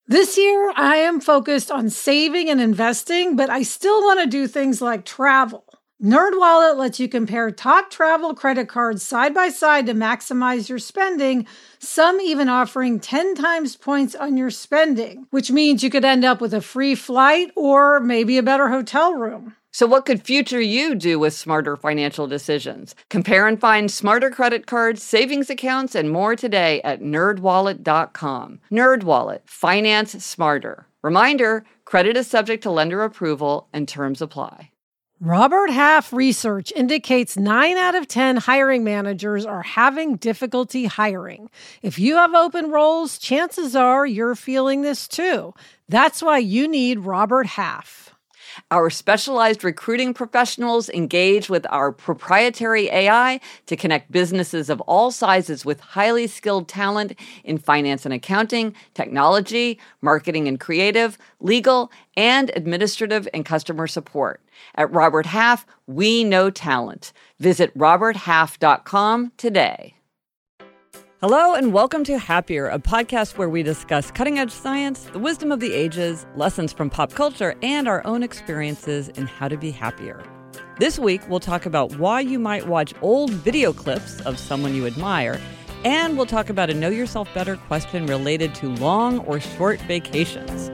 This year, I am focused on saving and investing, but I still want to do things like travel. NerdWallet lets you compare top travel credit cards side by side to maximize your spending, some even offering 10 times points on your spending, which means you could end up with a free flight or maybe a better hotel room. So what could future you do with smarter financial decisions? Compare and find smarter credit cards, savings accounts, and more today at nerdwallet.com. NerdWallet. Finance smarter. Reminder, credit is subject to lender approval and terms apply. Robert Half research indicates 9 out of 10 hiring managers are having difficulty hiring. If you have open roles, chances are you're feeling this too. That's why you need Robert Half. Our specialized recruiting professionals engage with our proprietary AI to connect businesses of all sizes with highly skilled talent in finance and accounting, technology, marketing and creative, legal, and administrative and customer support. At Robert Half, we know talent. Visit roberthalf.com today. Hello and welcome to Happier, a podcast where we discuss cutting-edge science, the wisdom of the ages, lessons from pop culture, and our own experiences in how to be happier. This week, we'll talk about why you might watch old video clips of someone you admire, and we'll talk about a Know Yourself Better question related to long or short vacations.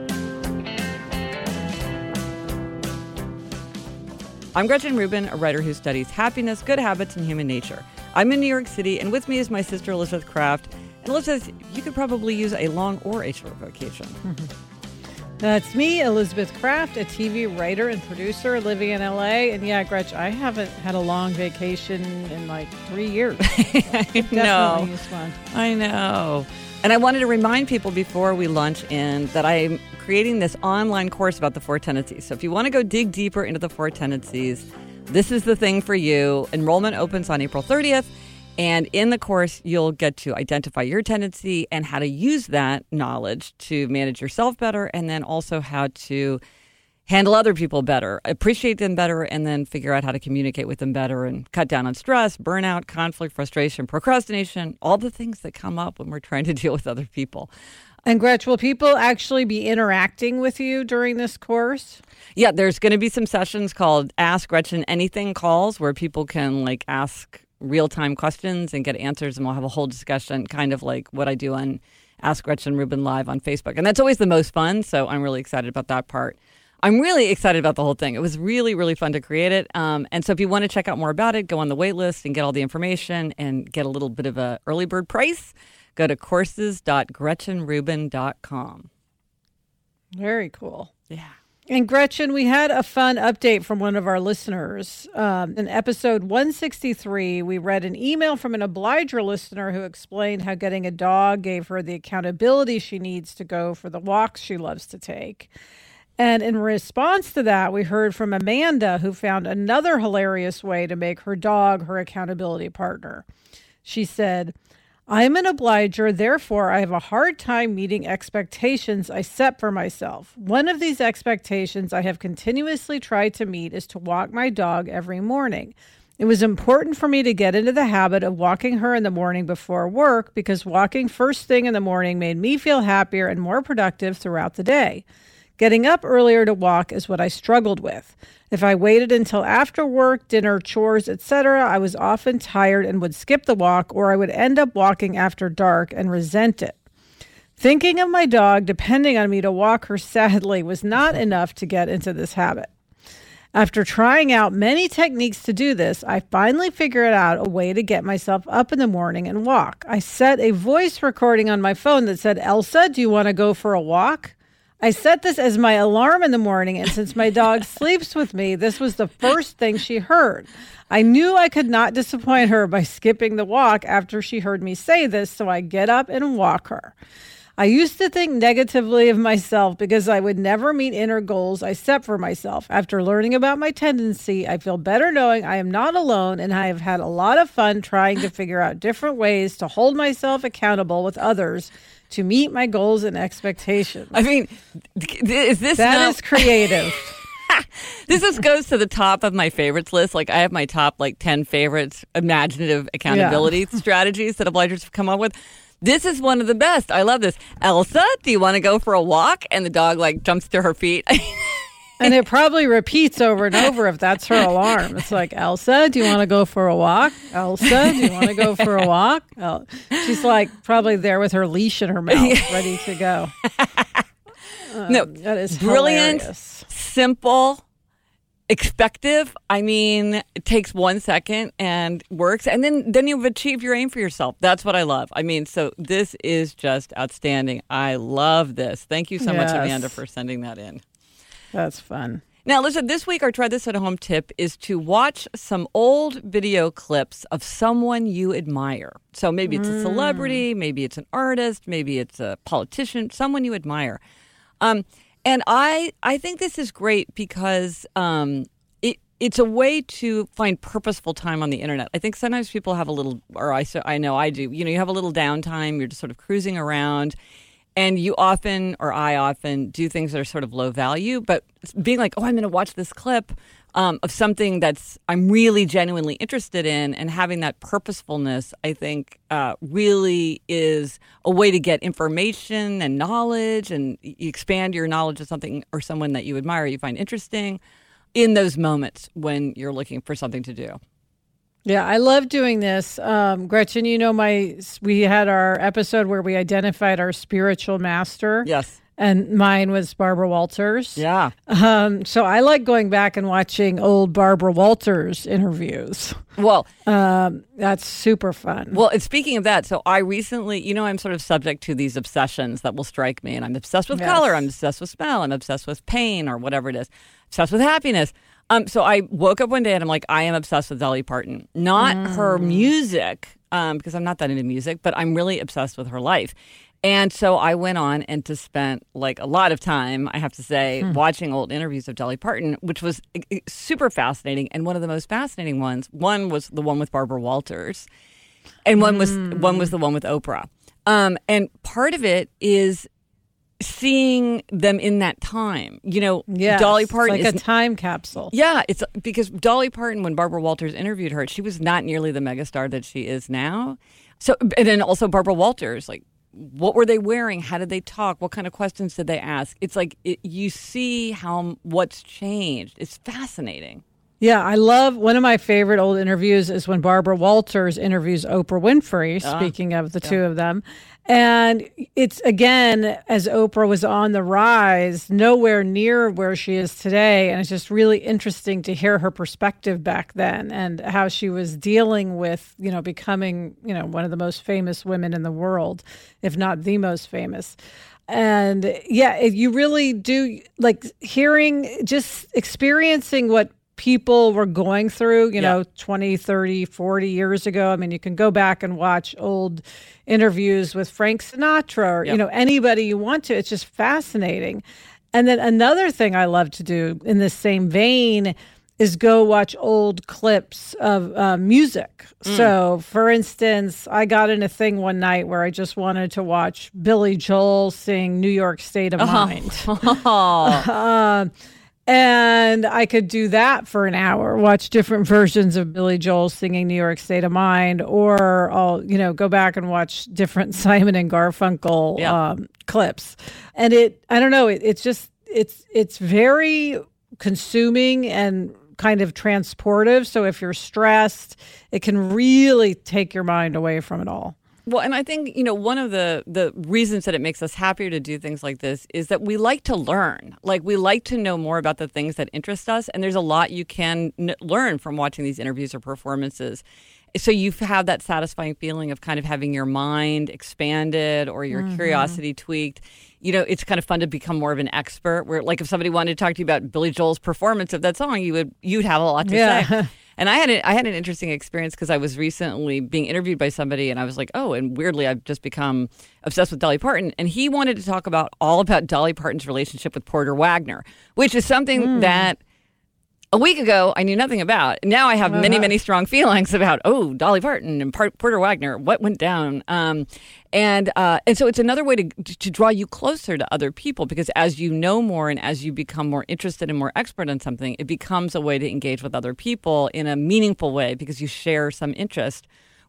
I'm Gretchen Rubin, a writer who studies happiness, good habits, and human nature. I'm in New York City, and with me is my sister, Elizabeth Kraft. And Elizabeth, you could probably use a long or a short vacation. That's me, Elizabeth Kraft, a TV writer and producer living in L.A. And yeah, Gretch, I haven't had a long vacation in like 3 years. I know. I know. And I wanted to remind people before we launch in that I'm creating this online course about the 4 tendencies. So if you want to go dig deeper into the 4 tendencies, this is the thing for you. Enrollment opens on April 30th. And in the course, you'll get to identify your tendency and how to use that knowledge to manage yourself better, and then also how to handle other people better, appreciate them better, and then figure out how to communicate with them better and cut down on stress, burnout, conflict, frustration, procrastination, all the things that come up when we're trying to deal with other people. And Gretch, will people actually be interacting with you during this course? Yeah, there's going to be some sessions called Ask Gretchen Anything calls where people can ask real-time questions and get answers, and we'll have a whole discussion, kind of like what I do on Ask Gretchen Rubin Live on Facebook. And that's always the most fun, so I'm really excited about that part. I'm really excited about the whole thing. It was really, really fun to create it. And so if you want to check out more about it, go on the wait list and get all the information and get a little bit of a early bird price. Go to courses.gretchenrubin.com. Very cool. Yeah. And Gretchen, we had a fun update from one of our listeners. In episode 163, we read an email from an Obliger listener who explained how getting a dog gave her the accountability she needs to go for the walks she loves to take. And in response to that, we heard from Amanda, who found another hilarious way to make her dog her accountability partner. She said, I'm an obliger, therefore I have a hard time meeting expectations I set for myself. One of these expectations I have continuously tried to meet is to walk my dog every morning. It was important for me to get into the habit of walking her in the morning before work because walking first thing in the morning made me feel happier and more productive throughout the day. Getting up earlier to walk is what I struggled with. If I waited until after work, dinner, chores, etc., I was often tired and would skip the walk, or I would end up walking after dark and resent it. Thinking of my dog depending on me to walk her sadly was not enough to get into this habit. After trying out many techniques to do this, I finally figured out a way to get myself up in the morning and walk. I set a voice recording on my phone that said, Elsa, do you want to go for a walk? I set this as my alarm in the morning, and since my dog sleeps with me, this was the first thing she heard. I knew I could not disappoint her by skipping the walk after she heard me say this, so I get up and walk her. I used to think negatively of myself because I would never meet inner goals I set for myself. After learning about my tendency, I feel better knowing I am not alone, and I have had a lot of fun trying to figure out different ways to hold myself accountable with others to meet my goals and expectations. I mean, is creative. This goes to the top of my favorites list. I have my top 10 favorites imaginative accountability strategies that obligers have come up with. This is one of the best. I love this. Elsa, do you want to go for a walk? And the dog like jumps to her feet. And it probably repeats over and over if that's her alarm. It's like, Elsa, do you want to go for a walk? Elsa, do you want to go for a walk? She's like probably there with her leash in her mouth, ready to go. No, that is brilliant, hilarious. Simple, expective. I mean, it takes 1 second and works. And then you've achieved your aim for yourself. That's what I love. I mean, so this is just outstanding. I love this. Thank you so much, Amanda, for sending that in. That's fun. Now, listen, this week our Try This at Home tip is to watch some old video clips of someone you admire. So maybe it's a celebrity, maybe it's an artist, maybe it's a politician, someone you admire. And I think this is great because it's a way to find purposeful time on the internet. I think sometimes people have a little, or I know I do, you have a little downtime, you're just sort of cruising around. And you often, or I often, do things that are sort of low value, but being like, oh, I'm going to watch this clip of something that's I'm really genuinely interested in, and having that purposefulness, I think, really is a way to get information and knowledge, and you expand your knowledge of something or someone that you admire, you find interesting in those moments when you're looking for something to do. Yeah, I love doing this. Gretchen, we had our episode where we identified our spiritual master. Yes. And mine was Barbara Walters. Yeah. So I like going back and watching old Barbara Walters interviews. Well, that's super fun. Well, and speaking of that, so I recently, I'm sort of subject to these obsessions that will strike me. And I'm obsessed with color. I'm obsessed with smell. I'm obsessed with pain or whatever it is. Obsessed with happiness. So I woke up one day and I'm like, I am obsessed with Dolly Parton. Not her music, because I'm not that into music, but I'm really obsessed with her life. And so I went on and just spent like a lot of time, I have to say, watching old interviews of Dolly Parton, which was super fascinating. And one of the most fascinating ones, one was the one with Barbara Walters, and one was the one with Oprah. And part of it is seeing them in that time, Dolly Parton it's like a time capsule. Yeah, it's because Dolly Parton, when Barbara Walters interviewed her, she was not nearly the megastar that she is now. So, and then also Barbara Walters, like, what were they wearing? How did they talk? What kind of questions did they ask? It's like you see what's changed. It's fascinating. Yeah, I love one of my favorite old interviews is when Barbara Walters interviews Oprah Winfrey, speaking of the two of them. And it's, again, as Oprah was on the rise, nowhere near where she is today. And it's just really interesting to hear her perspective back then and how she was dealing with, becoming, one of the most famous women in the world, if not the most famous. And yeah, you really do like experiencing what people were going through, 20, 30, 40 years ago. I mean, you can go back and watch old interviews with Frank Sinatra or, anybody you want to. It's just fascinating. And then another thing I love to do in the same vein is go watch old clips of music. So, for instance, I got in a thing one night where I just wanted to watch Billy Joel sing New York State of Mind. And I could do that for an hour, watch different versions of Billy Joel singing New York State of Mind, or I'll, go back and watch different Simon and Garfunkel clips. And it's very consuming and kind of transportive. So if you're stressed, it can really take your mind away from it all. Well, and I think, one of the reasons that it makes us happier to do things like this is that we like to learn. Like, we like to know more about the things that interest us. And there's a lot you can learn from watching these interviews or performances. So you have that satisfying feeling of kind of having your mind expanded or your curiosity tweaked. It's kind of fun to become more of an expert where, like, if somebody wanted to talk to you about Billy Joel's performance of that song, you'd have a lot to say. And I had an interesting experience because I was recently being interviewed by somebody and I was like, oh, and weirdly, I've just become obsessed with Dolly Parton. And he wanted to talk all about Dolly Parton's relationship with Porter Wagner, which is something that a week ago I knew nothing about. Now I have many, many strong feelings about, Dolly Parton and Porter Wagner, what went down. And so it's another way to draw you closer to other people, because as you know more and as you become more interested and more expert in something, it becomes a way to engage with other people in a meaningful way because you share some interest.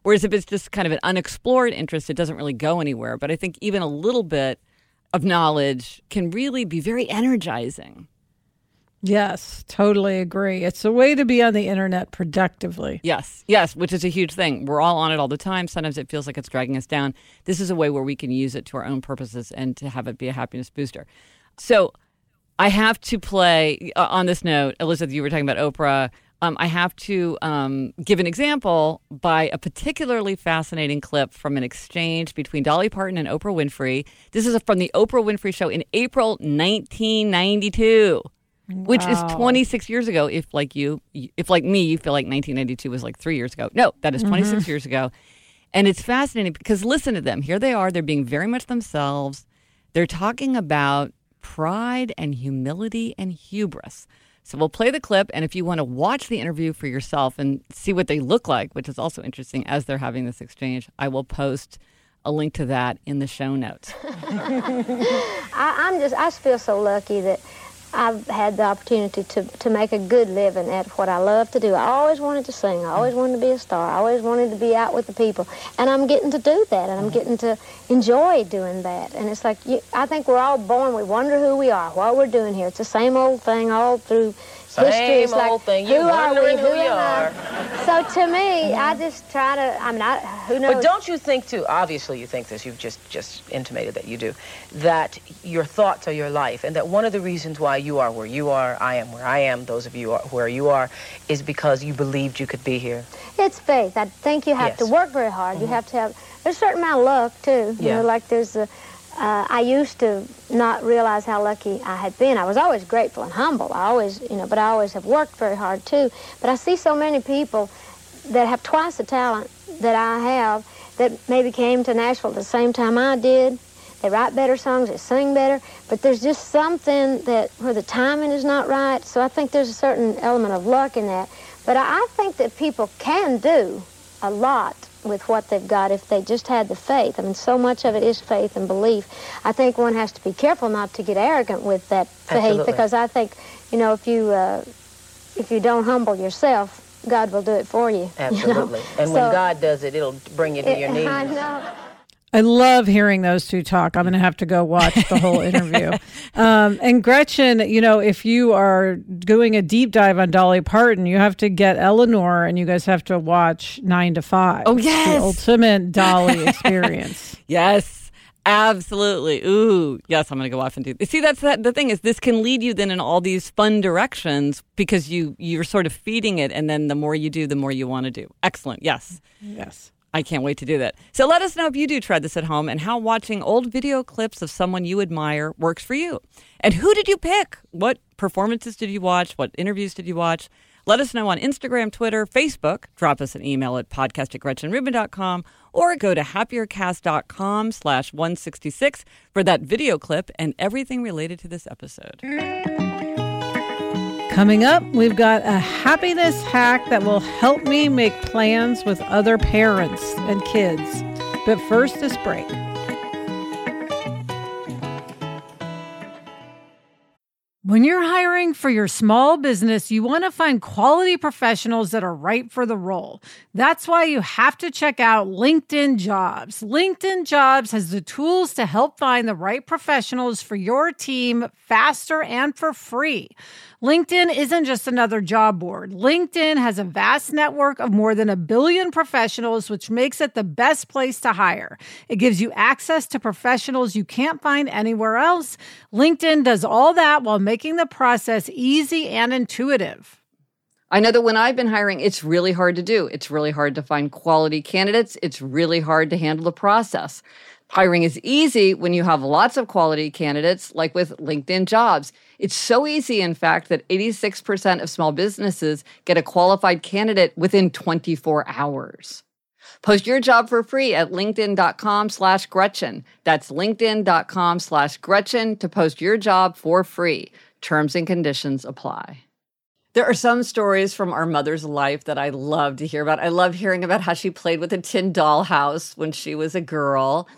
Whereas if it's just kind of an unexplored interest, it doesn't really go anywhere. But I think even a little bit of knowledge can really be very energizing. Yes, totally agree. It's a way to be on the internet productively. Yes, which is a huge thing. We're all on it all the time. Sometimes it feels like it's dragging us down. This is a way where we can use it to our own purposes and to have it be a happiness booster. So I have to play, on this note, Elizabeth, you were talking about Oprah. I have to give an example by a particularly fascinating clip from an exchange between Dolly Parton and Oprah Winfrey. This is from the Oprah Winfrey Show in April 1992. Wow. Which is 26 years ago. If like me, you feel like 1992 was like 3 years ago. No, that is 26 years ago. And it's fascinating because listen to them. Here they are. They're being very much themselves. They're talking about pride and humility and hubris. So we'll play the clip. And if you want to watch the interview for yourself and see what they look like, which is also interesting as they're having this exchange, I will post a link to that in the show notes. I feel so lucky that I've had the opportunity to make a good living at what I love to do. I always wanted to sing. I always wanted to be a star. I always wanted to be out with the people. And I'm getting to do that, and I'm getting to enjoy doing that. And it's like, I think we're all born. We wonder who we are, what we're doing here. It's the same old thing all through history. It's like, thing. You're who are we? who you are. So to me, I just try to, who knows? But don't you think, too, obviously you think this, you've just intimated that you do, that your thoughts are your life, and that one of the reasons why you are where you are, I am where I am, those of you are where you are, is because you believed you could be here? It's faith. I think you have to work very hard. You have to have, there's a certain amount of luck, too. You know, like there's I used to not realize how lucky I had been. I was always grateful and humble. I always, but I always have worked very hard, too. But I see so many people that have twice the talent that I have that maybe came to Nashville at the same time I did. They write better songs, they sing better, but there's just something that where the timing is not right. So I think there's a certain element of luck in that. But I think that people can do a lot with what they've got if they just had the faith. I mean, so much of it is faith and belief. I think one has to be careful not to get arrogant with that faith. Absolutely. Because I think, if you don't humble yourself, God will do it for you. Absolutely. And when God does it, it'll bring you to your knees. I know. I love hearing those two talk. I'm going to have to go watch the whole interview. And Gretchen, if you are doing a deep dive on Dolly Parton, you have to get Eleanor and you guys have to watch 9 to 5. Oh, yes. The ultimate Dolly experience. Yes, absolutely. Ooh, yes, I'm going to go off and do this. See, the thing is, this can lead you then in all these fun directions because you're sort of feeding it. And then the more you do, the more you want to do. Excellent. Yes. Yes. I can't wait to do that. So let us know if you do try this at home and how watching old video clips of someone you admire works for you. And who did you pick? What performances did you watch? What interviews did you watch? Let us know on Instagram, Twitter, Facebook. Drop us an email at podcast@GretchenRubin.com or go to happiercast.com/166 for that video clip and everything related to this episode. Coming up, we've got a happiness hack that will help me make plans with other parents and kids. But first, this break. When you're hiring for your small business, you want to find quality professionals that are right for the role. That's why you have to check out LinkedIn Jobs. LinkedIn Jobs has the tools to help find the right professionals for your team faster and for free. LinkedIn isn't just another job board. LinkedIn has a vast network of more than 1 billion professionals, which makes it the best place to hire. It gives you access to professionals you can't find anywhere else. LinkedIn does all that while making the process easy and intuitive. I know that when I've been hiring, it's really hard to do. It's really hard to find quality candidates. It's really hard to handle the process. Hiring is easy when you have lots of quality candidates, like with LinkedIn Jobs. It's so easy, in fact, that 86% of small businesses get a qualified candidate within 24 hours. Post your job for free at linkedin.com/Gretchen. That's linkedin.com/Gretchen to post your job for free. Terms and conditions apply. There are some stories from our mother's life that I love to hear about. I love hearing about how she played with a tin dollhouse when she was a girl.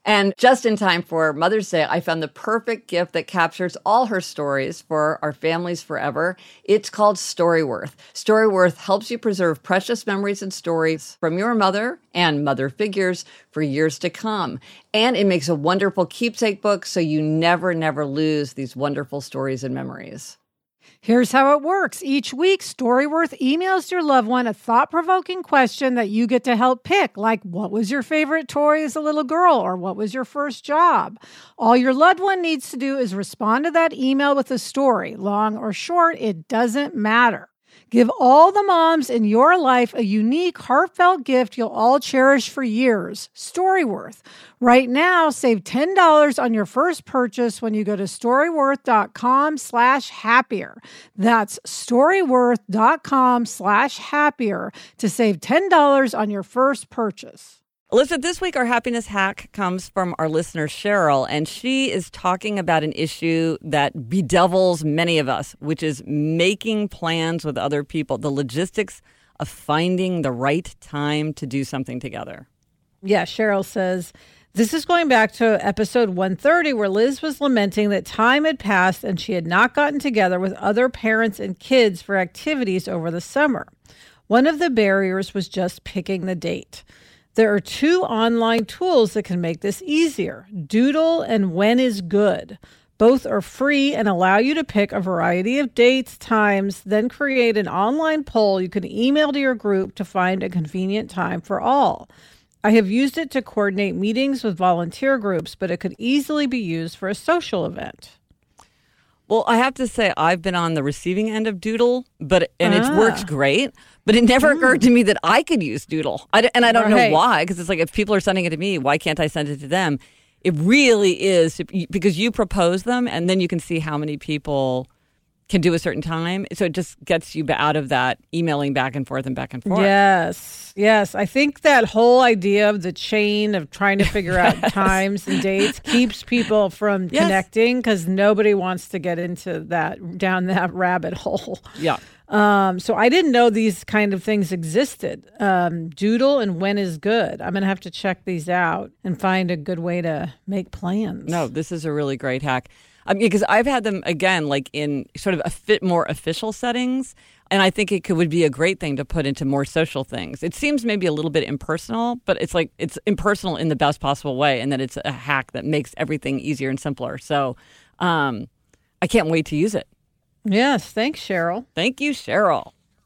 And just in time for Mother's Day, I found the perfect gift that captures all her stories for our families forever. It's called Storyworth. Storyworth helps you preserve precious memories and stories from your mother and mother figures for years to come. And it makes a wonderful keepsake book so you never lose these wonderful stories and memories. Here's how it works. Each week, Storyworth emails your loved one a thought-provoking question that you get to help pick, like what was your favorite toy as a little girl, or what was your first job? All your loved one needs to do is respond to that email with a story. Long or short, it doesn't matter. Give all the moms in your life a unique, heartfelt gift you'll all cherish for years. Storyworth. Right now, save $10 on your first purchase when you go to storyworth.com/happier. That's storyworth.com/happier to save $10 on your first purchase. Elizabeth, this week our happiness hack comes from our listener, Cheryl, and she is talking about an issue that bedevils many of us, which is making plans with other people, the logistics of finding the right time to do something together. Yeah, Cheryl says, this is going back to episode 130, where Liz was lamenting that time had passed and she had not gotten together with other parents and kids for activities over the summer. One of the barriers was just picking the date. There are 2 online tools that can make this easier, Doodle and When is Good. Both are free and allow you to pick a variety of dates, times, then create an online poll you can email to your group to find a convenient time for all. I have used it to coordinate meetings with volunteer groups, but it could easily be used for a social event. Well, I have to say, I've been on the receiving end of Doodle, it works great. But it never occurred to me that I could use Doodle. I don't know why, because it's like if people are sending it to me, why can't I send it to them? It really is, because you propose them, and then you can see how many people can do a certain time. So it just gets you out of that emailing back and forth and back and forth. Yes. I think that whole idea of the chain of trying to figure out times and dates keeps people from connecting, because nobody wants to get into down that rabbit hole. Yeah. So I didn't know these kind of things existed. Doodle and When is Good. I'm going to have to check these out and find a good way to make plans. No, this is a really great hack. Because I've had them, again, like in sort of more official settings, and I think it would be a great thing to put into more social things. It seems maybe a little bit impersonal, but it's impersonal in the best possible way, and that it's a hack that makes everything easier and simpler. So I can't wait to use it. Yes, thanks, Cheryl. Thank you, Cheryl.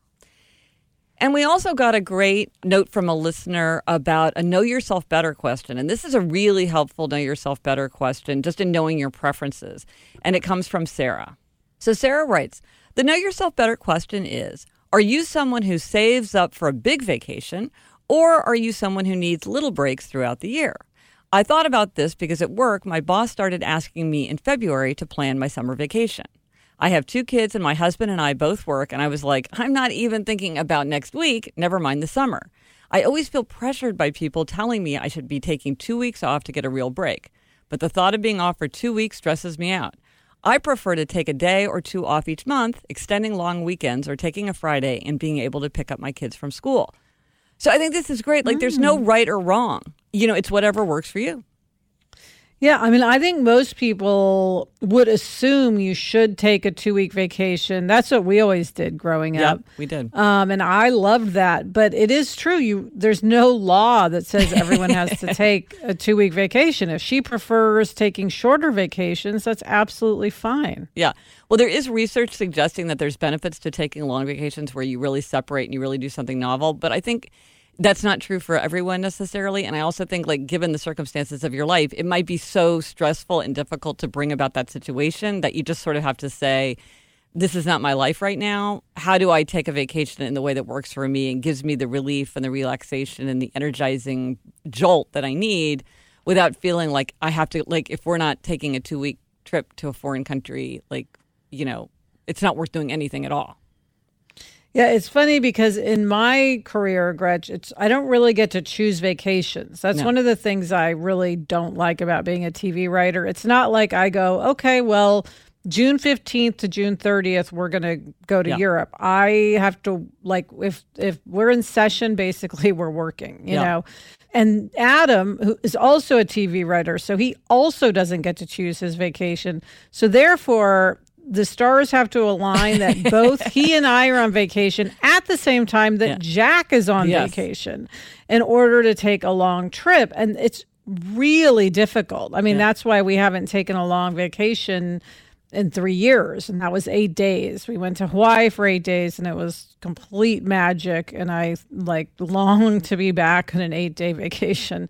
And we also got a great note from a listener about a Know Yourself Better question. And this is a really helpful Know Yourself Better question, just in knowing your preferences. And it comes from Sarah. So Sarah writes, the Know Yourself Better question is, are you someone who saves up for a big vacation, or are you someone who needs little breaks throughout the year? I thought about this because at work, my boss started asking me in February to plan my summer vacation. I have 2 kids and my husband and I both work, and I was like, I'm not even thinking about next week, never mind the summer. I always feel pressured by people telling me I should be taking 2 weeks off to get a real break, but the thought of being off for 2 weeks stresses me out. I prefer to take a day or 2 off each month, extending long weekends or taking a Friday and being able to pick up my kids from school. So I think this is great. Like, there's no right or wrong. It's whatever works for you. Yeah, I think most people would assume you should take a 2-week vacation. That's what we always did growing up. We did. And I loved that. But it is true. There's no law that says everyone has to take a 2-week vacation. If she prefers taking shorter vacations, that's absolutely fine. Yeah. Well, there is research suggesting that there's benefits to taking long vacations where you really separate and you really do something novel. But I think that's not true for everyone necessarily. And I also think, like, given the circumstances of your life, it might be so stressful and difficult to bring about that situation that you just sort of have to say, this is not my life right now. How do I take a vacation in the way that works for me and gives me the relief and the relaxation and the energizing jolt that I need without feeling like I have to, like, if we're not taking a 2-week trip to a foreign country, like, it's not worth doing anything at all. Yeah, it's funny because in my career, Gretch, I don't really get to choose vacations. That's one of the things I really don't like about being a TV writer. It's not like I go, okay, well, June 15th to June 30th, we're going to go to Europe. I have to, like, if we're in session, basically we're working, you know. And Adam, who is also a TV writer, so he also doesn't get to choose his vacation. So therefore, the stars have to align that both he and I are on vacation at the same time that Jack is on vacation in order to take a long trip. And it's really difficult. I mean, that's why we haven't taken a long vacation in 3 years, and that was 8 days. We went to Hawaii for 8 days, and it was complete magic, and I longed to be back on an 8-day vacation.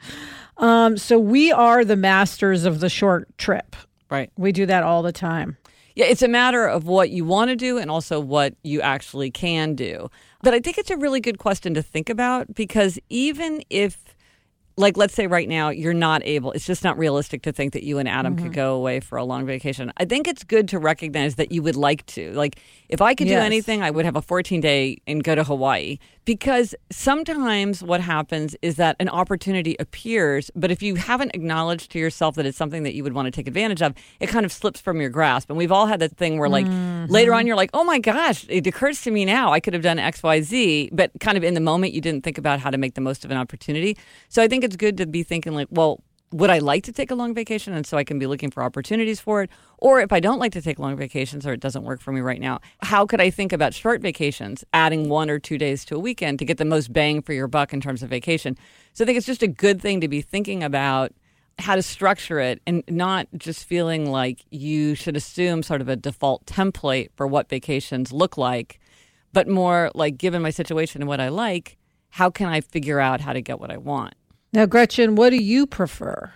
So we are the masters of the short trip. Right. We do that all the time. Yeah, it's a matter of what you want to do and also what you actually can do. But I think it's a really good question to think about, because even if, like, let's say right now you're not able, it's just not realistic to think that you and Adam could go away for a long vacation. I think it's good to recognize that you would like to. Like, if I could do anything, I would have a 14-day and go to Hawaii, because sometimes what happens is that an opportunity appears, but if you haven't acknowledged to yourself that it's something that you would want to take advantage of, it kind of slips from your grasp. And we've all had that thing where, like, later on you're like, oh my gosh, it occurs to me now, I could have done X, Y, Z, but kind of in the moment you didn't think about how to make the most of an opportunity. So I think it's good to be thinking, like, well, would I like to take a long vacation? And so I can be looking for opportunities for it. Or if I don't like to take long vacations, or it doesn't work for me right now, how could I think about short vacations, adding 1 or 2 days to a weekend to get the most bang for your buck in terms of vacation? So I think it's just a good thing to be thinking about how to structure it, and not just feeling like you should assume sort of a default template for what vacations look like, but more like, given my situation and what I like, how can I figure out how to get what I want? Now, Gretchen, what do you prefer?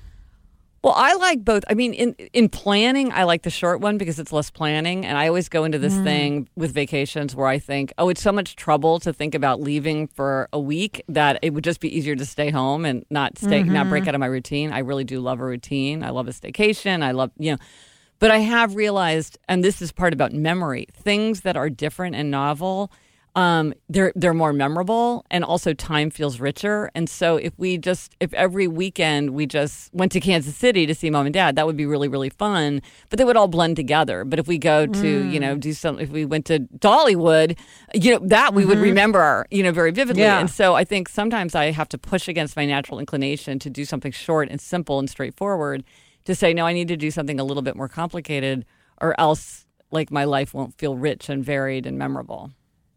Well, I like both. I mean, in planning, I like the short one because it's less planning. And I always go into this thing with vacations where I think, oh, it's so much trouble to think about leaving for a week that it would just be easier to stay home and not break out of my routine. I really do love a routine. I love a staycation. I love, but I have realized, and this is part about memory, things that are different and novel, they're more memorable, and also time feels richer. And so if every weekend we just went to Kansas City to see mom and dad, that would be really, really fun, but they would all blend together. But if we go to, if we went to Dollywood, that we would remember, very vividly. Yeah. And so I think sometimes I have to push against my natural inclination to do something short and simple and straightforward, to say, no, I need to do something a little bit more complicated, or else like my life won't feel rich and varied and memorable.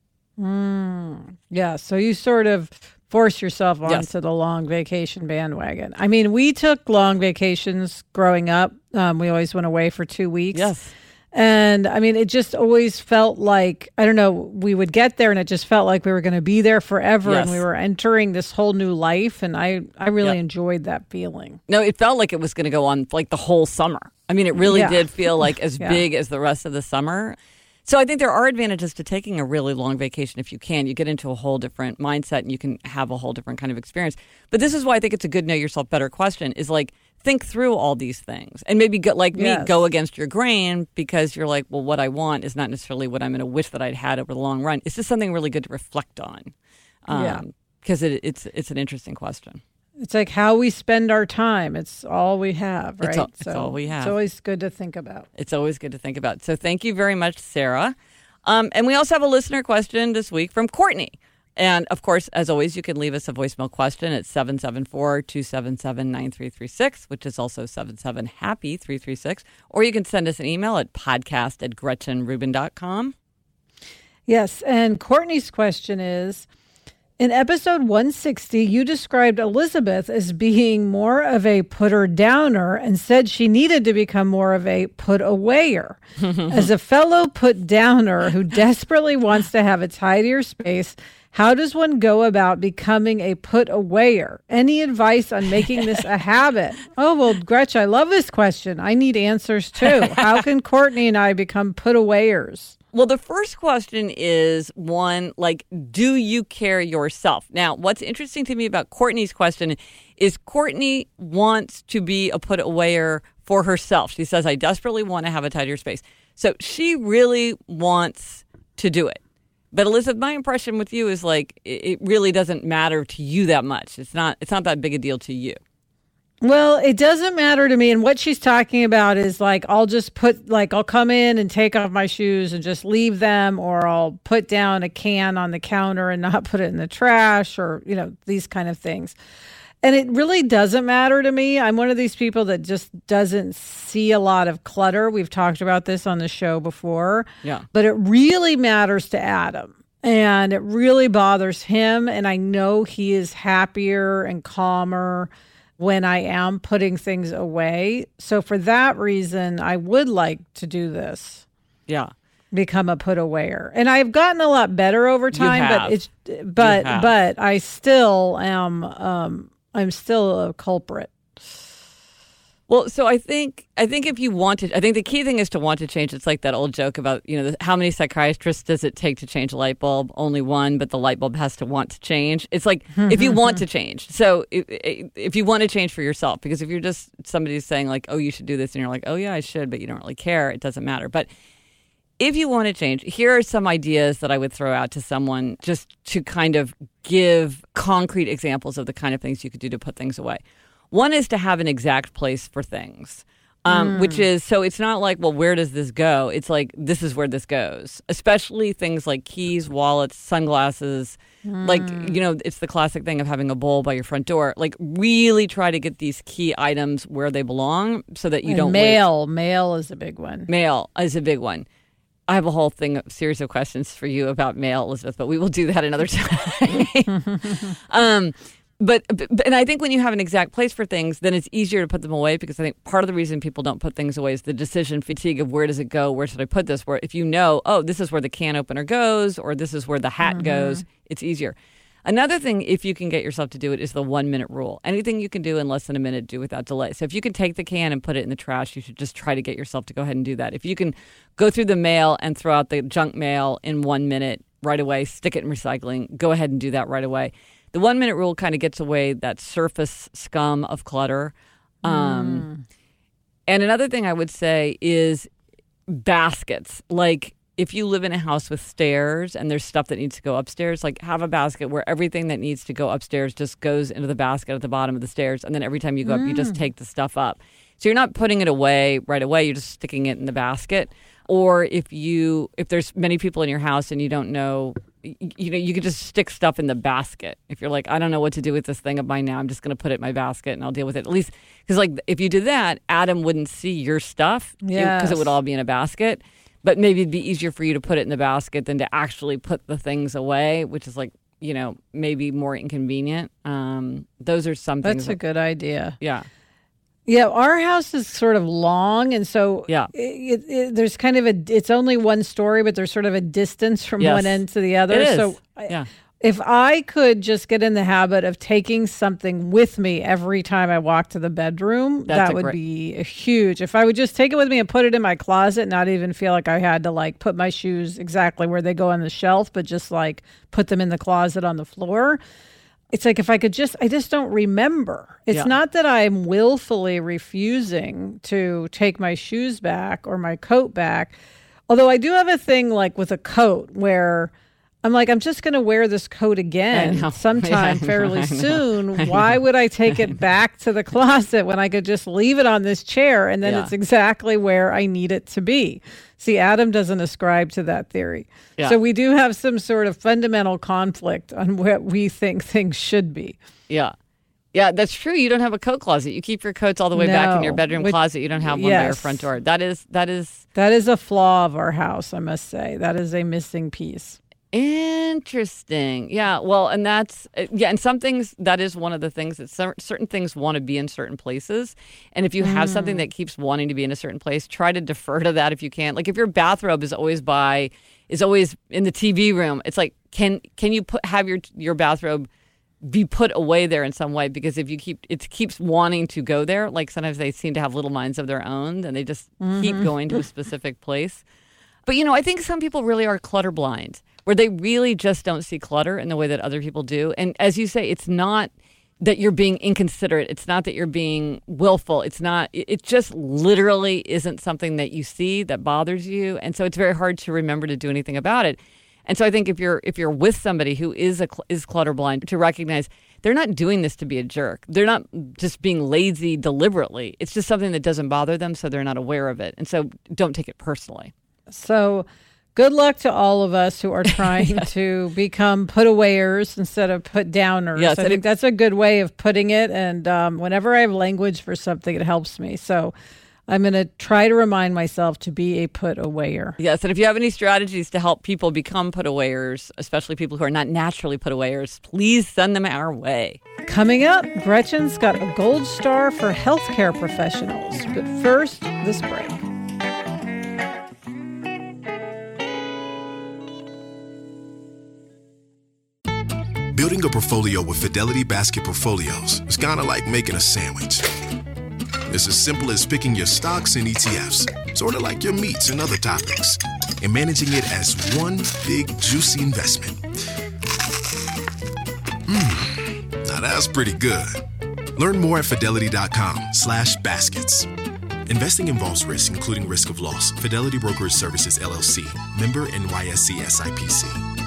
Yeah, so you sort of force yourself onto the long vacation bandwagon. I mean, we took long vacations growing up. We always went away for 2 weeks. Yes. And I mean, it just always felt like, I don't know, we would get there and it just felt like we were going to be there forever. Yes. And we were entering this whole new life. And I really enjoyed that feeling. No, it felt like it was going to go on like the whole summer. I mean, it really did feel like as big as the rest of the summer. So I think there are advantages to taking a really long vacation if you can. You get into a whole different mindset and you can have a whole different kind of experience. But this is why I think it's a good know yourself better question, is like, think through all these things and maybe go against your grain, because you're like, well, what I want is not necessarily what I'm going to wish that I'd had over the long run. It's just something really good to reflect on, because it's an interesting question. It's like how we spend our time. It's all we have, right? It's all we have. It's always good to think about. It's always good to think about. So thank you very much, Sarah. And we also have a listener question this week from Courtney. And, of course, as always, you can leave us a voicemail question at 774-277-9336, which is also 77-HAPPY-336. Or you can send us an email at podcast@GretchenRubin.com. Yes, and Courtney's question is, in episode 160, you described Elizabeth as being more of a putter-downer and said she needed to become more of a put-awayer. As a fellow put-downer who desperately wants to have a tidier space, how does one go about becoming a put-awayer? Any advice on making this a habit? Oh, well, Gretch, I love this question. I need answers, too. How can Courtney and I become put-awayers? Well, the first question is one, like, do you care yourself? Now, what's interesting to me about Courtney's question is Courtney wants to be a put-awayer for herself. She says, I desperately want to have a tidier space. So she really wants to do it. But Elizabeth, my impression with you is like, it really doesn't matter to you that much. It's not that big a deal to you. Well, it doesn't matter to me. And what she's talking about is like, I'll just I'll come in and take off my shoes and just leave them, or I'll put down a can on the counter and not put it in the trash, or, these kind of things. And it really doesn't matter to me. I'm one of these people that just doesn't see a lot of clutter. We've talked about this on the show before. Yeah. But it really matters to Adam. And it really bothers him. And I know he is happier and calmer when I am putting things away. So for that reason, I would like to do this. Yeah. Become a put awayer. And I've gotten a lot better over time, but I still am I'm still a culprit. Well, so I think if you want to, I think the key thing is to want to change. It's like that old joke about, how many psychiatrists does it take to change a light bulb? Only one, but the light bulb has to want to change. It's like, if you want to change. So if you want to change for yourself, because if you're just somebody's saying like, oh, you should do this, and you're like, oh yeah, I should, but you don't really care, it doesn't matter. But if you want to change, here are some ideas that I would throw out to someone just to kind of give concrete examples of the kind of things you could do to put things away. One is to have an exact place for things, which is, so it's not like, well, where does this go? It's like, this is where this goes, especially things like keys, wallets, sunglasses. Like, it's the classic thing of having a bowl by your front door. Like, really try to get these key items where they belong so that you don't mail. Mail is a big one. Mail is a big one. I have a whole series of questions for you about mail, Elizabeth, but we will do that another time. But I think when you have an exact place for things, then it's easier to put them away, because I think part of the reason people don't put things away is the decision fatigue of where does it go? Where should I put this? Where if you know, oh, this is where the can opener goes, or this is where the hat goes, it's easier. Another thing, if you can get yourself to do it, is the 1 minute rule. Anything you can do in less than a minute, do without delay. So if you can take the can and put it in the trash, you should just try to get yourself to go ahead and do that. If you can go through the mail and throw out the junk mail in 1 minute right away, stick it in recycling, go ahead and do that right away. The 1 minute rule kind of gets away that surface scum of clutter. And another thing I would say is baskets. Like, if you live in a house with stairs and there's stuff that needs to go upstairs, like have a basket where everything that needs to go upstairs just goes into the basket at the bottom of the stairs. And then every time you go up, you just take the stuff up. So you're not putting it away right away. You're just sticking it in the basket. Or if there's many people in your house and you don't know, you could just stick stuff in the basket. If you're like, I don't know what to do with this thing of mine now, I'm just going to put it in my basket and I'll deal with it. At least, because like if you did that, Adam wouldn't see your stuff because it would all be in a basket. But maybe it'd be easier for you to put it in the basket than to actually put the things away, which is like, maybe more inconvenient. Those are some things. That's a good idea. Yeah. Yeah, our house is sort of long, and so there's kind of it's only one story, but there's sort of a distance from one end to the other. It is. So if I could just get in the habit of taking something with me every time I walk to the bedroom, that would be a huge. If I would just take it with me and put it in my closet, not even feel like I had to like put my shoes exactly where they go on the shelf, but just like put them in the closet on the floor. It's like if I just don't remember. It's not that I'm willfully refusing to take my shoes back or my coat back. Although I do have a thing like with a coat where I'm like, I'm just going to wear this coat again sometime fairly soon. Why would I take it back to the closet when I could just leave it on this chair and then it's exactly where I need it to be? See, Adam doesn't ascribe to that theory. Yeah. So we do have some sort of fundamental conflict on what we think things should be. Yeah. Yeah, that's true. You don't have a coat closet. You keep your coats all the way back in your bedroom closet. You don't have one by your front door. That is a flaw of our house, I must say. That is a missing piece. Interesting. Yeah. Well, and that's, and some things, that is one of the things that certain things want to be in certain places. And if you have something that keeps wanting to be in a certain place, try to defer to that if you can. Like if your bathrobe is always in the TV room, it's like, can you have your bathrobe be put away there in some way? Because if it keeps wanting to go there, like sometimes they seem to have little minds of their own and they just keep going to a specific place. But, I think some people really are clutter blind, where they really just don't see clutter in the way that other people do. And as you say, it's not that you're being inconsiderate. It's not that you're being willful. It just literally isn't something that you see that bothers you. And so it's very hard to remember to do anything about it. And so I think if you're with somebody who is clutter blind, to recognize they're not doing this to be a jerk. They're not just being lazy deliberately. It's just something that doesn't bother them, so they're not aware of it. And so don't take it personally. So good luck to all of us who are trying to become put-awayers instead of put-downers. Yes, I think that's a good way of putting it. And whenever I have language for something, it helps me. So I'm going to try to remind myself to be a put-awayer. Yes, and if you have any strategies to help people become put-awayers, especially people who are not naturally put-awayers, please send them our way. Coming up, Gretchen's got a gold star for healthcare professionals. But first, this break. Building a portfolio with Fidelity Basket Portfolios is kind of like making a sandwich. It's as simple as picking your stocks and ETFs, sort of like your meats and other toppings, and managing it as one big, juicy investment. Now that's pretty good. Learn more at fidelity.com/baskets. Investing involves risk, including risk of loss. Fidelity Brokerage Services, LLC. Member NYSE SIPC.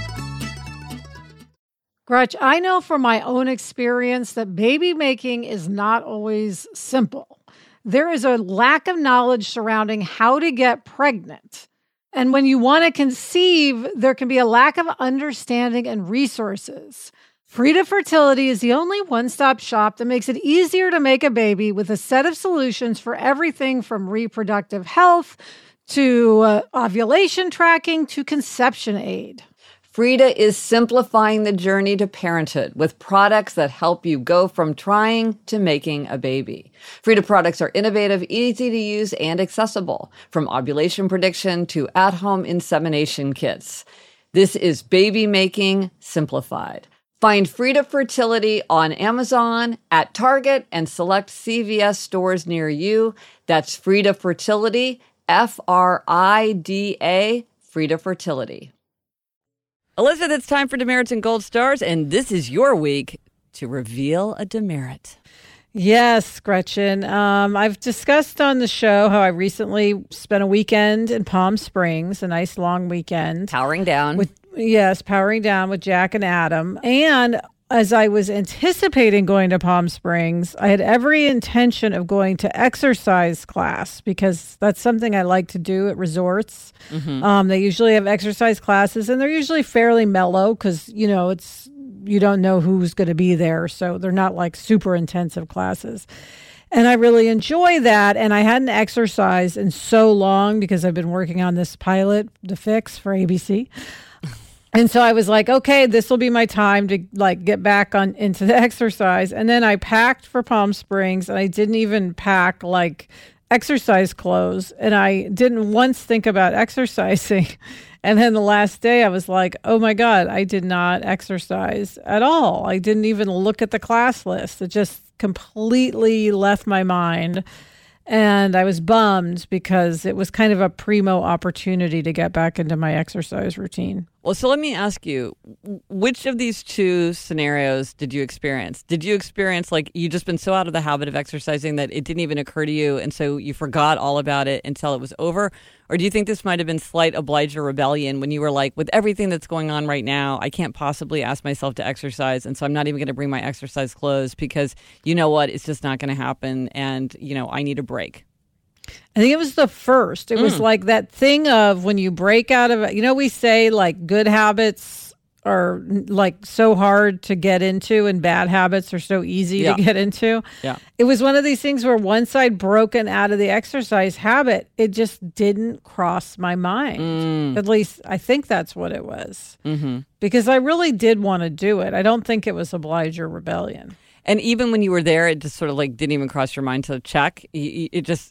Gretch, I know from my own experience that baby making is not always simple. There is a lack of knowledge surrounding how to get pregnant. And when you want to conceive, there can be a lack of understanding and resources. Frida Fertility is the only one-stop shop that makes it easier to make a baby with a set of solutions for everything from reproductive health to ovulation tracking to conception aid. Frida is simplifying the journey to parenthood with products that help you go from trying to making a baby. Frida products are innovative, easy to use, and accessible, from ovulation prediction to at-home insemination kits. This is baby making simplified. Find Frida Fertility on Amazon, at Target, and select CVS stores near you. That's Frida Fertility, Frida, Frida Fertility. Elizabeth, it's time for Demerits and Gold Stars, and this is your week to reveal a demerit. Yes, Gretchen. I've discussed on the show how I recently spent a weekend in Palm Springs, a nice long weekend. Powering down with Jack and Adam. And as I was anticipating going to Palm Springs, I had every intention of going to exercise class because that's something I like to do at resorts. Mm-hmm. They usually have exercise classes, and they're usually fairly mellow because, you don't know who's going to be there. So they're not like super intensive classes. And I really enjoy that. And I hadn't exercised in so long because I've been working on this pilot, The Fix, for ABC. And so I was like, okay, this will be my time to get back into the exercise. And then I packed for Palm Springs, and I didn't even pack exercise clothes. And I didn't once think about exercising. And then the last day I was like, oh my God, I did not exercise at all. I didn't even look at the class list. It just completely left my mind. And I was bummed because it was kind of a primo opportunity to get back into my exercise routine. Well, so let me ask you, which of these two scenarios did you experience? Did you experience you just been so out of the habit of exercising that it didn't even occur to you, and so you forgot all about it until it was over? Or do you think this might have been slight obliger rebellion when you were like, with everything that's going on right now, I can't possibly ask myself to exercise, and so I'm not even going to bring my exercise clothes because you know what, it's just not going to happen, and I need a break? I think it was the first. It was like that thing of when you break out of it. We say good habits are so hard to get into and bad habits are so easy to get into. Yeah. It was one of these things where once I'd broken out of the exercise habit, it just didn't cross my mind. At least I think that's what it was. Mm-hmm. Because I really did want to do it. I don't think it was oblige or rebellion. And even when you were there, it just sort of didn't even cross your mind to check. Because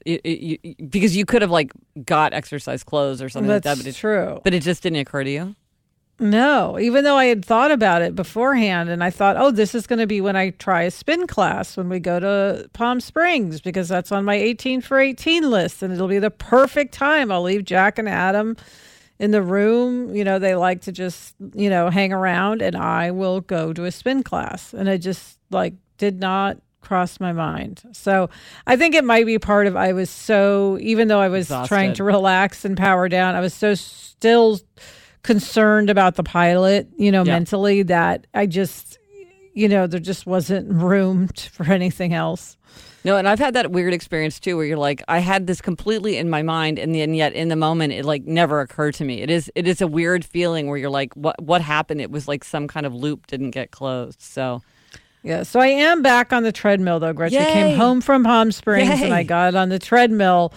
you could have got exercise clothes or something like that. That's true. But it just didn't occur to you? No, even though I had thought about it beforehand, and I thought, oh, this is going to be when I try a spin class when we go to Palm Springs, because that's on my 18 for 18 list, and it'll be the perfect time. I'll leave Jack and Adam in the room. They like to just, hang around, and I will go to a spin class. And I just did not cross my mind. So I think it might be part of, even though I was exhausted, trying to relax and power down, I was so still concerned about the pilot, mentally, that I just, there just wasn't room for anything else. No, and I've had that weird experience too, where you're like, I had this completely in my mind, and yet in the moment, it like never occurred to me. It is a weird feeling where you're like, what happened? It was like some kind of loop didn't get closed. So, yeah. So I am back on the treadmill though. Gretchen Yay. came home from Palm Springs, Yay. and I got on the treadmill.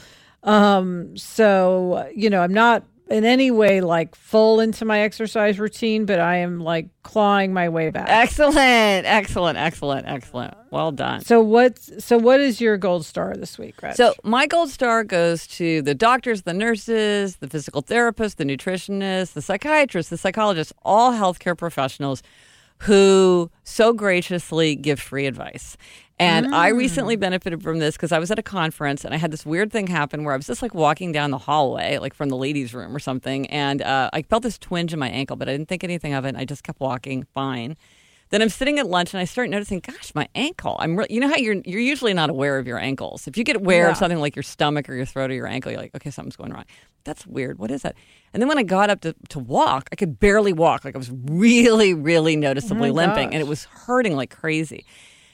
So I'm not in any way like full into my exercise routine, but I am like clawing my way back. Excellent. Well done. So what is your gold star this week, Gretch? So my gold star goes to the doctors, the nurses, the physical therapists, the nutritionists, the psychiatrists, the psychologists, all healthcare professionals who so graciously give free advice. And I recently benefited from this because I was at a conference and I had this weird thing happen where I was just like walking down the hallway, like from the ladies' room or something. And I felt this twinge in my ankle, but I didn't think anything of it. And I just kept walking fine. Then I'm sitting at lunch and I start noticing, gosh, my ankle. You know how you're usually not aware of your ankles. If you get aware of something like your stomach or your throat or your ankle, you're like, okay, something's going wrong. That's weird. What is that? And then when I got up to walk, I could barely walk. Like I was really, really noticeably limping, and it was hurting like crazy.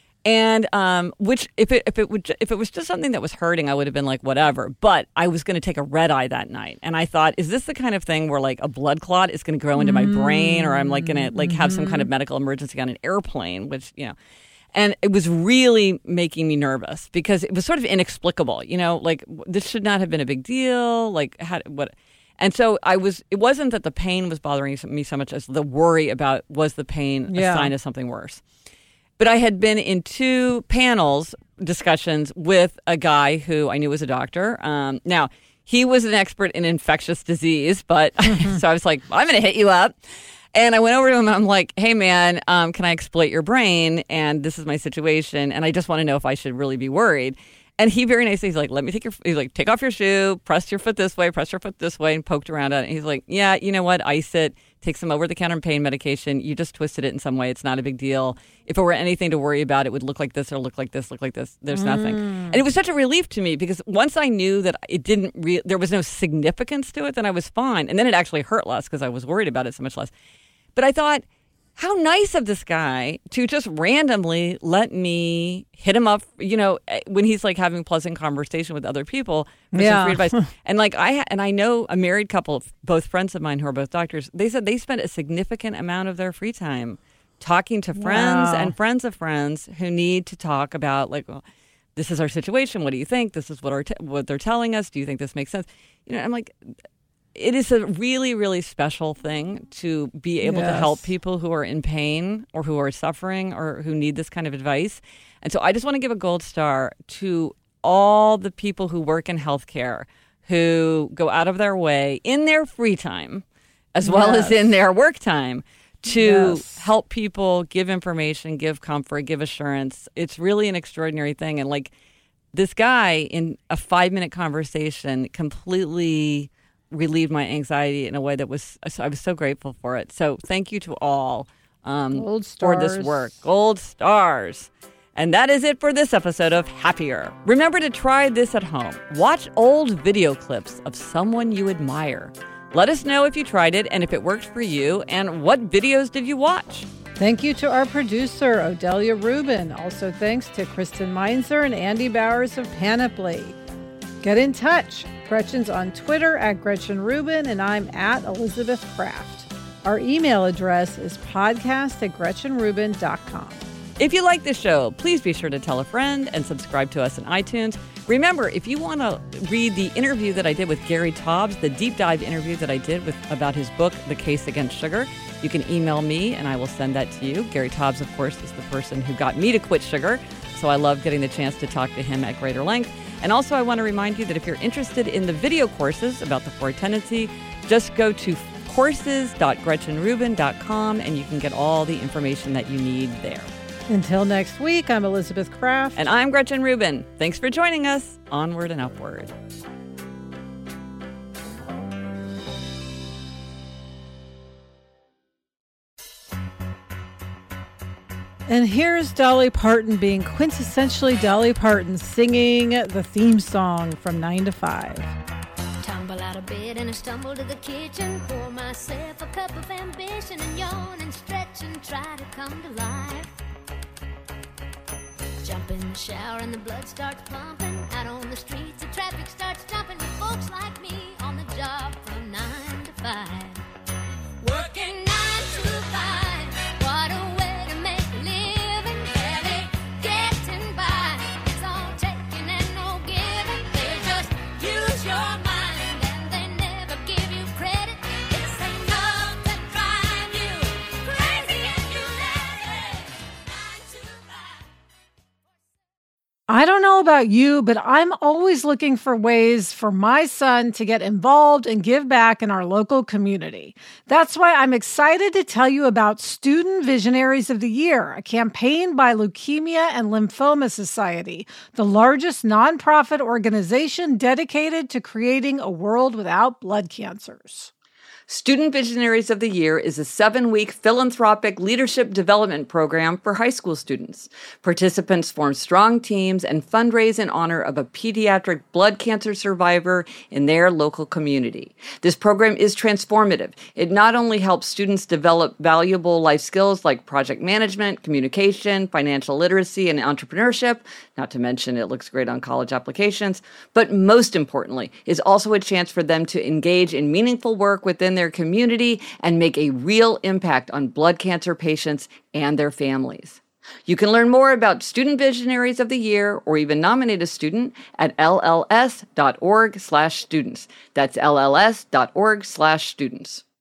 And which if it was just something that was hurting, I would have been like whatever. But I was going to take a red eye that night, and I thought, is this the kind of thing where like a blood clot is going to grow into my brain, or I'm like going to like have some kind of medical emergency on an airplane, which And it was really making me nervous because it was sort of inexplicable. Like this should not have been a big deal. Like what? And so it wasn't that the pain was bothering me so much as the worry about was the pain a sign of something worse. But I had been in 2 panels discussions with a guy who I knew was a doctor. Now, he was an expert in infectious disease, but so I was like, I'm going to hit you up. And I went over to him and I'm like, hey, man, can I exploit your brain? And this is my situation. And I just want to know if I should really be worried. And he very nicely, he's like, take off your shoe, press your foot this way, and poked around it. And he's like, yeah, you know what? Ice it. Take some over-the-counter pain medication. You just twisted it in some way. It's not a big deal. If it were anything to worry about, it would look like this or look like this, look like this. There's nothing. And it was such a relief to me because once I knew that there was no significance to it, then I was fine. And then it actually hurt less because I was worried about it so much less. But I thought, how nice of this guy to just randomly let me hit him up, when he's like having pleasant conversation with other people for some free advice. And like I know a married couple, both friends of mine who are both doctors, they said they spent a significant amount of their free time talking to friends and friends of friends who need to talk about like, well, this is our situation. What do you think? This is what they're telling us. Do you think this makes sense? I'm like, it is a really, really special thing to be able to help people who are in pain or who are suffering or who need this kind of advice. And so I just want to give a gold star to all the people who work in healthcare who go out of their way in their free time as well as in their work time to help people, give information, give comfort, give assurance. It's really an extraordinary thing. And like this guy in a 5-minute conversation completely relieved my anxiety in a way that I was so grateful for it. So thank you to all for this work. Gold stars. And that is it for this episode of Happier. Remember to try this at home. Watch old video clips of someone you admire. Let us know if you tried it and if it worked for you and what videos did you watch. Thank you to our producer, Odelia Rubin. Also thanks to Kristen Meinzer and Andy Bowers of Panoply. Get in touch. Gretchen's on Twitter at Gretchen Rubin, and I'm at Elizabeth Kraft. Our email address is podcast@GretchenRubin.com. If you like this show, please be sure to tell a friend and subscribe to us on iTunes. Remember, if you want to read the interview that I did with Gary Taubes, the deep dive interview that I did about his book, The Case Against Sugar, you can email me and I will send that to you. Gary Taubes, of course, is the person who got me to quit sugar, so I love getting the chance to talk to him at greater length. And also, I want to remind you that if you're interested in the video courses about the Four Tendency, just go to courses.gretchenrubin.com and you can get all the information that you need there. Until next week, I'm Elizabeth Kraft. And I'm Gretchen Rubin. Thanks for joining us. Onward and upward. And here's Dolly Parton being quintessentially Dolly Parton singing the theme song from 9 to 5. Tumble out of bed and I stumble to the kitchen, pour myself a cup of ambition and yawn and stretch and try to come to life. Jump in the shower and the blood starts pumping. Out on the streets, the traffic starts jumping. With folks like me on the job from 9 to 5. Working 9 to 5. What a way to make a living. Barely getting by. It's all taking and no giving. They just use your mind and they never give you credit. It's enough to drive you crazy if you let it. 9 to 5. I don't know about you, but I'm always looking for ways for my son to get involved and give back in our local community. That's why I'm excited to tell you about Student Visionaries of the Year, a campaign by Leukemia and Lymphoma Society, the largest nonprofit organization dedicated to creating a world without blood cancers. Student Visionaries of the Year is a 7-week philanthropic leadership development program for high school students. Participants form strong teams and fundraise in honor of a pediatric blood cancer survivor in their local community. This program is transformative. It not only helps students develop valuable life skills like project management, communication, financial literacy, and entrepreneurship, not to mention it looks great on college applications, but most importantly, is also a chance for them to engage in meaningful work within their community and make a real impact on blood cancer patients and their families. You can learn more about Student Visionaries of the Year or even nominate a student at lls.org/students. That's lls.org/students.